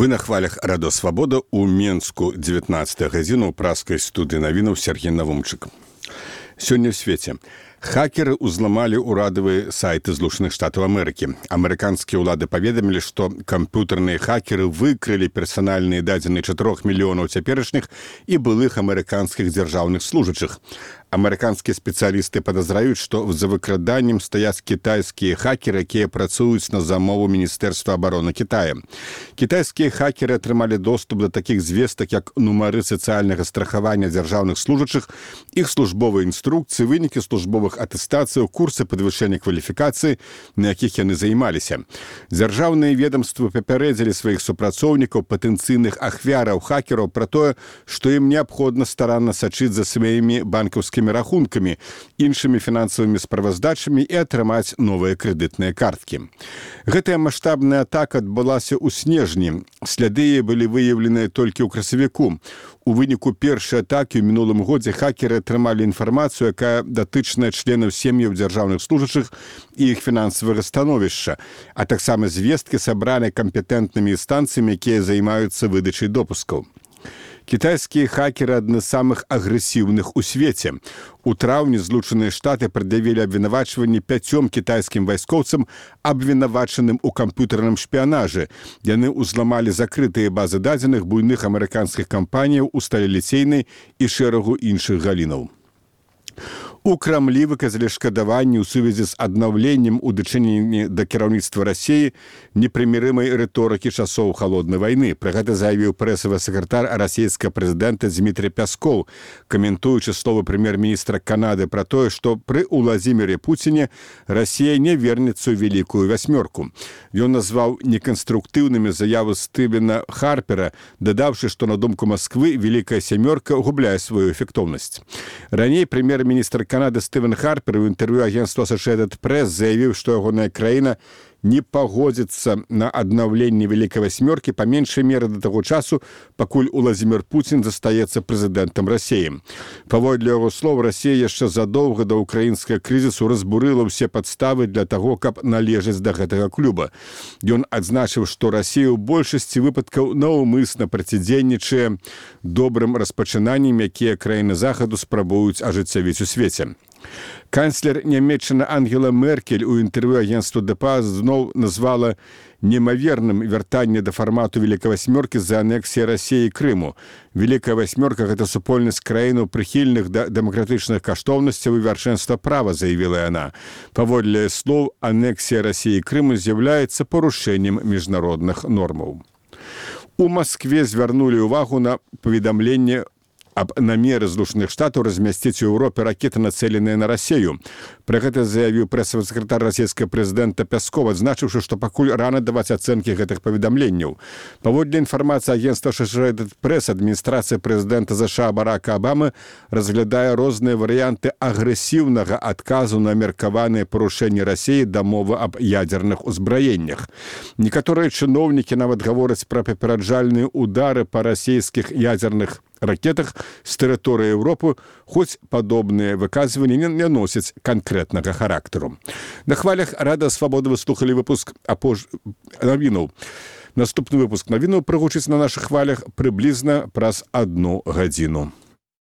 На хвалях Радо Свабода у Менску 19 гадзіну ў праскай студыі навінаў Сергей Навумчык. Сёння ў свеце. Хакеры ўзламалі ўрадавыя сайты Злучаных Штатаў Амерыкі. Амерыканскія ўлады паведамілі, што камп'ютарныя хакеры выкрылі персанальныя дадзеныя 4 мільёнаў цяперашніх і былых амерыканскіх дзяржаўных служачых. Амерыканскія спецыялісты падазраюць, што за выкраданнем стаяць кітайскія хакеры, якія працуюць на замову Міністэрства абароны Кітая. Кітайскія хакеры атрымалі доступ да такіх звестак, як нумары сацыяльнага страхавання дзяржаўных служачых, іх службовыя інструкцыі, вынікі службовых атэстацыяў, курсы падвышэння кваліфікацыі, на якіх яны займаліся. Дзяржаўныя ведамствы папярэдзілі сваіх супрацоўнікаў, патэнцыйных ахвяраў хакераў пра тое, што ім неабходна старанна сачыць за сваімі банкаўскімі рахункамі, іншымі фінансавымі справаздачамі і атрымаць новыя крэдытныя карткі. Гэтая маштабная атака адбылася ў снежні. Сляды былі выяўленыя толькі ў красавіку. У выніку першай атакі ў мінулым годзе хакеры атрымалі інфармацыю, якая датычная членаў сем'яў дзяржаўных служачых і іх фінансавага становішча, а таксама звесткі сабраны кампетэнтнымі інстанцыямі, якія займаюцца выдачай допускаў. Кітайскія хакеры адны з самых агрэсіўных у свеце. У траўні Злучаныя Штаты прад'явілі абвінавачванні 5 кітайскім вайскоўцам, абвінавачаным у камп'ютарным шпіянажы. Яны ўзламалі закрытыя базы дадзеных буйных амерыканскіх кампаніяў у сталеліцейнай і шэрагу іншых галінаў. У Крамлі выказалі шкадаванні ў сувязі з аднаўленнем у дачыненні да кіраўніцтва Расіі непрымірымай рыторыкі часоў халоднай вайны. Пра гэта заявіў прэсавы сакратар расійскага прэзідэнта Дмітрый Пяскоў, каментуючы словы прэм'ер-міністра Канады пра тое, што пры Уладзіміры Пуціне Расія не вернецца ў Вялікую васьмёрку. Ён назваў неканструктыўнымі заявы Стывена Харпера, дадаўшы, што на думку Масквы Вялікая сямёрка губляе сваю эфектыўнасць. Раней прэм'ер-міністр Канады Стывен Харпер у інтэрв'ю агенцтва Associated Press заявіў, што ягоная краіна не пагодзіцца на аднаўленне Вялікай васьмёркі па меншай меры да таго часу, пакуль Уладзімір Пуцін застаецца прэзідэнтам Расіі. Паводле яго слоў, Расія яшчэ задоўга да ўкраінскага крызісу разбурыла ўсе падставы для таго, каб належаць да гэтага клуба. Ён адзначыў, што Расія ў большасці выпадкаў наўмысна процідзейнічае добрым распачынанням, якія краіны захаду спрабуюць ажыццявіць у свеце. Канцлер Нямецчыны Ангела Меркель у інтэрв'ю агенцтву ДПА зноў назвала немаверным вяртанне да фармату Вялікай васьмёркі з-за анексіі Расіі і Крыму. Вялікая васьмёрка – гэта супольнасць краінаў, прыхільных да дэмакратычных каштоўнасцяў і вяршэнства права, заявіла яна. Паводле слоў, анексія Расіі і Крыму з'яўляецца парушэннем міжнародных нормаў. У Маскве звярнулі ўвагу на паведамленне аб намеры Злучаных Штатаў размясціць у Еўропе ракеты, нацэленыя на Расію. Пра гэта заявіў прэсавы сакратар расійскага прэзідэнта Пяскоў, адзначыўшы, што пакуль рана даваць ацэнкі гэтых паведамленняў. Паводле інфармацыі агенцтва Associated Press, адміністрацыя прэзідэнта США Барака Абамы разглядае розныя варыянты агрэсіўнага адказу на меркаваныя парушэнні Расіі дамовы аб ядзерных узбраеннях. Некаторыя чыноўнікі нават гавораць пра папераджальныя ўдары па расійскіх ядзерных ракетах з тэрыторыі Еўропы, хоць падобныя выказванні не носяць канкрэтнага характару. На хвалях Рада Свабоды вы слухалі выпуск навінаў. Наступны выпуск навінаў прагучыць на нашых хвалях прыблізна праз 1 гадзіну.